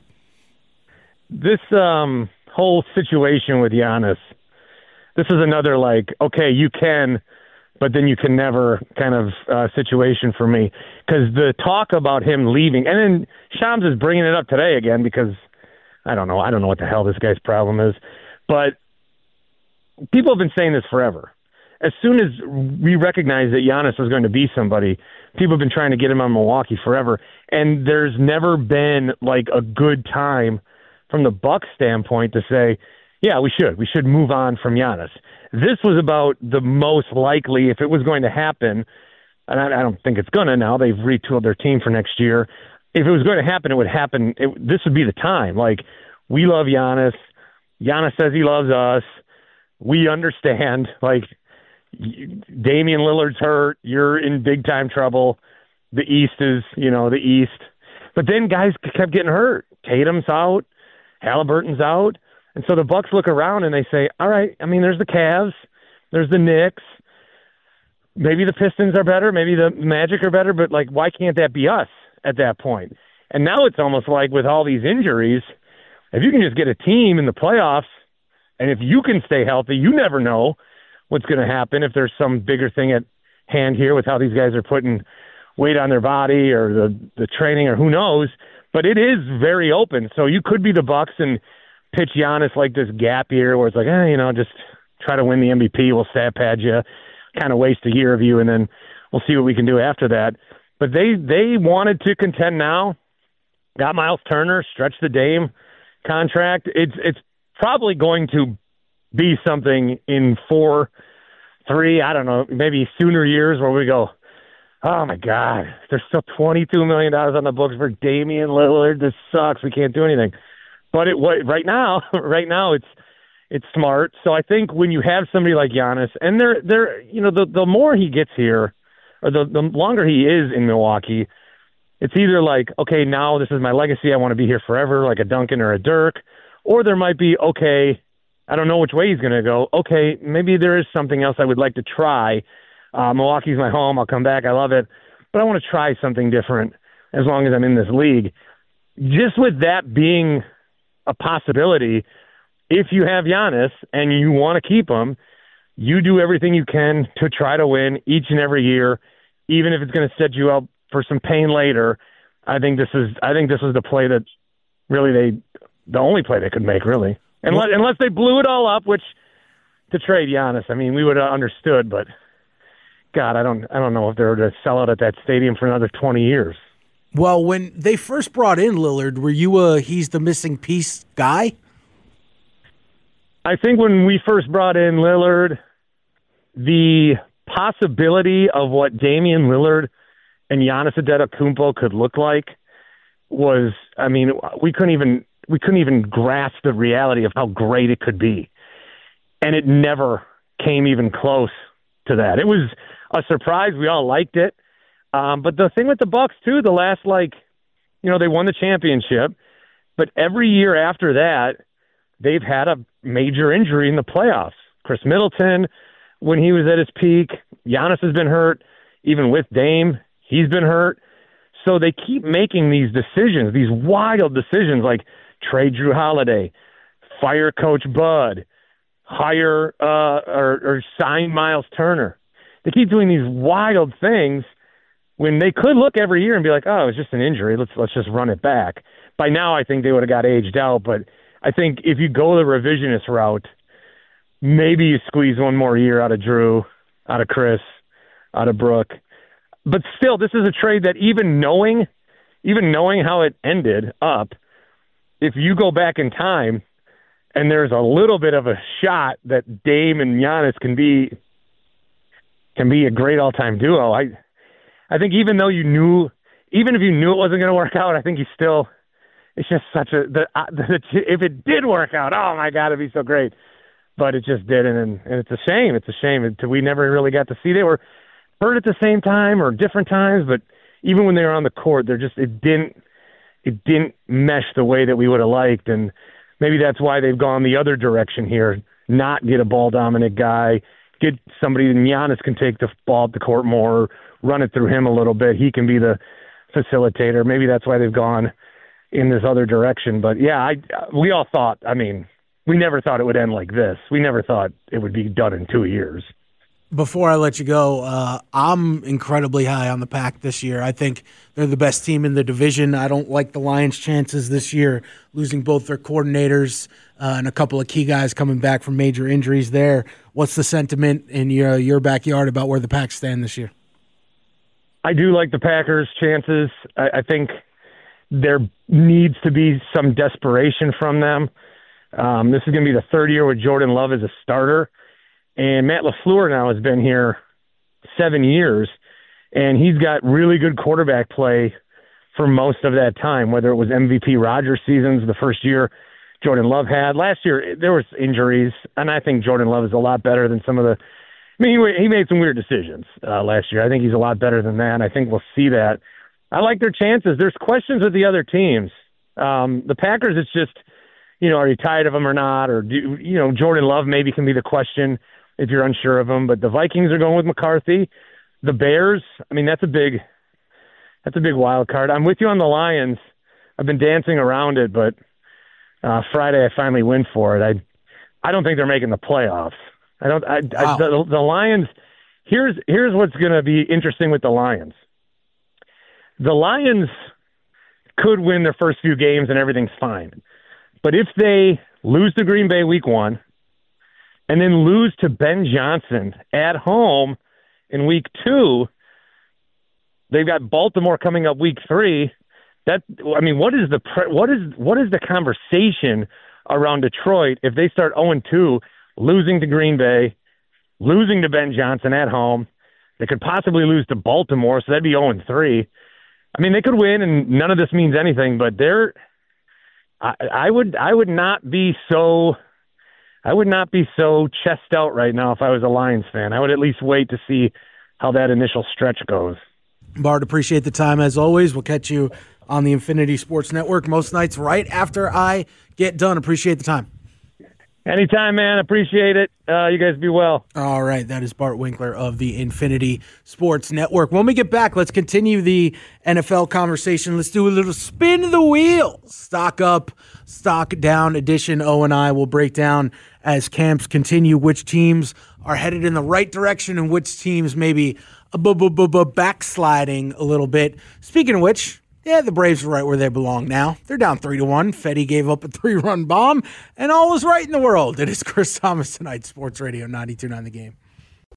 This um, whole situation with Giannis, this is another like, okay, you can, but then you can never kind of uh, situation for me. Because the talk about him leaving, and then Shams is bringing it up today again because I don't know. I don't know what the hell this guy's problem is. But people have been saying this forever. As soon as we recognize that Giannis was going to be somebody, people have been trying to get him on Milwaukee forever. And there's never been like a good time from the Bucks standpoint to say, yeah, we should. We should move on from Giannis. This was about the most likely, if it was going to happen, and I, I don't think it's going to now. They've retooled their team for next year. If it was going to happen, it would happen. It, this would be the time. Like, we love Giannis. Giannis says he loves us. We understand. Like, Damian Lillard's hurt. You're in big-time trouble. The East is, you know, the East. But then guys kept getting hurt. Tatum's out. Halliburton's out. And so the Bucks look around and they say, all right, I mean, there's the Cavs, there's the Knicks, maybe the Pistons are better, maybe the Magic are better, but, like, why can't that be us at that point? And now it's almost like with all these injuries, if you can just get a team in the playoffs, and if you can stay healthy, you never know what's going to happen if there's some bigger thing at hand here with how these guys are putting weight on their body or the, the training or who knows. But it is very open. So you could be the Bucks and pitch Giannis like this gap year where it's like, eh, you know, just try to win the M V P. We'll stat pad you, kind of waste a year of you, and then we'll see what we can do after that. But they they wanted to contend now. Got Miles Turner, stretch the Dame contract. It's it's probably going to be something in four, three, I don't know, maybe sooner years where we go, oh my God, there's still twenty-two million dollars on the books for Damian Lillard. This sucks. We can't do anything. But it right now, right now it's it's smart. So I think when you have somebody like Giannis, and they're they're you know the the more he gets here, or the the longer he is in Milwaukee, it's either like, okay, now this is my legacy. I want to be here forever, like a Duncan or a Dirk, or there might be, okay, I don't know which way he's going to go. Okay, maybe there is something else I would like to try. Uh, Milwaukee's my home. I'll come back. I love it, but I want to try something different as long as I'm in this league. Just with that being a possibility, if you have Giannis and you want to keep him, you do everything you can to try to win each and every year, even if it's going to set you up for some pain later. I think this is I think this was the play that really they the only play they could make, really. Unless, unless they blew it all up, which to trade Giannis, I mean, we would have understood, but God, I don't I don't know if they were to sell out at that stadium for another twenty years. Well, when they first brought in Lillard, were you a he's the missing piece guy? I think when we first brought in Lillard, the possibility of what Damian Lillard and Giannis Antetokounmpo could look like was, I mean, we couldn't even we couldn't even grasp the reality of how great it could be. And it never came even close to that. It was a surprise. We all liked it. Um, but the thing with the Bucks too, the last, like, you know, they won the championship, but every year after that, they've had a major injury in the playoffs. Chris Middleton, when he was at his peak, Giannis has been hurt. Even with Dame, he's been hurt. So they keep making these decisions, these wild decisions, like trade Drew Holiday, fire Coach Bud, hire uh, or, or sign Miles Turner. They keep doing these wild things when they could look every year and be like, oh, it's just an injury. Let's let's just run it back. By now, I think they would have got aged out. But I think if you go the revisionist route, maybe you squeeze one more year out of Drew, out of Chris, out of Brooke. But still, this is a trade that even knowing, even knowing how it ended up, if you go back in time and there's a little bit of a shot that Dame and Giannis can be can be a great all-time duo, I I think even though you knew, even if you knew it wasn't going to work out, I think you still, it's just such a, the, uh, the, if it did work out, oh my God, it'd be so great. But it just didn't, and, and it's a shame. It's a shame. It, we never really got to see. They were hurt at the same time or different times, but even when they were on the court, they're just, it didn't, it didn't mesh the way that we would have liked, and maybe that's why they've gone the other direction here, not get a ball-dominant guy, get somebody that Giannis can take the ball up the court more, run it through him a little bit. He can be the facilitator. Maybe that's why they've gone in this other direction. But, yeah, I, we all thought, I mean, we never thought it would end like this. We never thought it would be done in two years. Before I let you go, uh, I'm incredibly high on the Pack this year. I think they're the best team in the division. I don't like the Lions' chances this year, losing both their coordinators uh, and a couple of key guys coming back from major injuries there. What's the sentiment in your your backyard about where the Pack stand this year? I do like the Packers' chances. I, I think there needs to be some desperation from them. Um, this is going to be the third year with Jordan Love as a starter. And Matt LaFleur now has been here seven years, and he's got really good quarterback play for most of that time, whether it was M V P Rodgers seasons, the first year Jordan Love had. Last year, there was injuries, and I think Jordan Love is a lot better than some of the – I mean, he, he made some weird decisions uh, last year. I think he's a lot better than that, and I think we'll see that. I like their chances. There's questions with the other teams. Um, the Packers, it's just, you know, are you tired of them or not? Or, do you know, Jordan Love maybe can be the question if you're unsure of them. But the Vikings are going with McCarthy. The Bears, I mean, that's a big that's a big wild card. I'm with you on the Lions. I've been dancing around it, but uh, Friday I finally went for it. I I don't think they're making the playoffs. I don't. I, wow. I, the, the Lions. Here's here's what's going to be interesting with the Lions. The Lions could win their first few games and everything's fine, but if they lose to Green Bay week one, and then lose to Ben Johnson at home in week two, they've got Baltimore coming up week three. That I mean, what is the what is what is the conversation around Detroit if they start oh and two, losing to Green Bay, losing to Ben Johnson at home? They could possibly lose to Baltimore, so that'd be oh and three. I mean, they could win, and none of this means anything. But they're, I, I would I would not be so. I would not be so chest out right now if I was a Lions fan. I would at least wait to see how that initial stretch goes. Bart, appreciate the time as always. We'll catch you on the Infinity Sports Network most nights right after I get done. Appreciate the time. Anytime, man. Appreciate it. Uh, you guys be well. All right. That is Bart Winkler of the Infinity Sports Network. When we get back, let's continue the N F L conversation. Let's do a little spin the wheel. Stock up, stock down edition. O and I will break down as camps continue which teams are headed in the right direction and which teams maybe a bu- bu- bu- bu- backsliding a little bit. Speaking of which, yeah, the Braves are right where they belong now. They're down three to one. Fetty gave up a three-run bomb, and all is right in the world. It is Chris Thomas tonight, Sports Radio ninety-two point nine The Game.